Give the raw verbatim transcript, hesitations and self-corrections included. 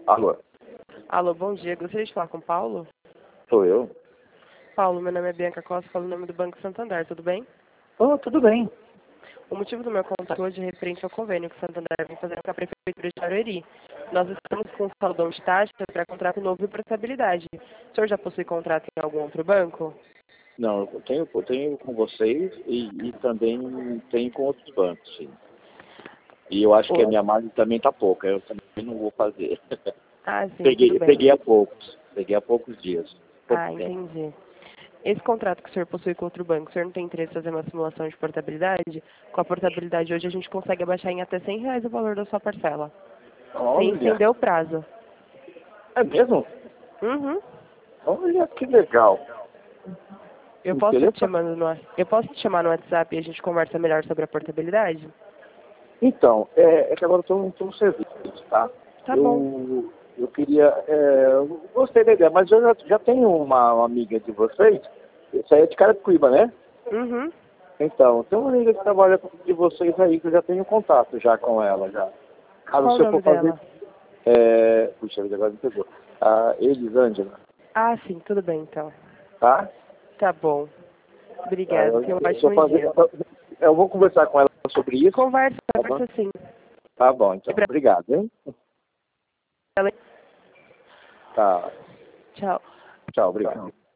Alô, Alô, bom dia. Gostaria de falar com o Paulo? sou eu? Paulo, meu nome é Bianca Costa, falo em nome do Banco Santander, tudo bem? Oh, tudo bem. O motivo do meu contato hoje é referente ao convênio que o Santander vem fazendo com a Prefeitura de Barueri. Nós estamos com um saldão de taxa para contrato novo e prestabilidade. O senhor já possui contrato em algum outro banco? Não, eu tenho, eu tenho com vocês e, e também tenho com outros bancos, sim. E eu acho que a Ou... minha margem também está pouca, eu também não vou fazer. Ah, sim, tudo peguei, bem. peguei há poucos, peguei há poucos dias, pouco Ah, tempo. entendi. Esse contrato que o senhor possui com outro banco, o senhor não tem interesse em fazer uma simulação de portabilidade? Com a portabilidade hoje a gente consegue abaixar em até cem reais o valor da sua parcela, sem Olha, estender o prazo. é mesmo? Uhum. Olha que legal. Eu posso te Interessante. chamando no, eu posso te chamar no WhatsApp e a gente conversa melhor sobre a portabilidade? Então, é, é que agora eu estou no serviço, tá? Tá bom. Eu, eu queria, é, eu gostei da ideia, mas eu já, já tenho uma, uma amiga de vocês, isso aí é de Carapicuíba, né? Uhum. Então, tem uma amiga que trabalha de vocês aí, que eu já tenho contato já com ela, já. Caso Qual o se eu for nome fazer, dela? é, puxa vida, agora me pegou. A Elisângela, Ah, sim, tudo bem então. tá? Tá bom. Tá, Obrigada, eu, tenha um eu, vou ótimo fazer, dia. eu, eu vou conversar com ela sobre isso, Conversa, tá bom? conversa sim. Tá bom, então. Obrigado, hein? Tá, Tchau. tchau, obrigado.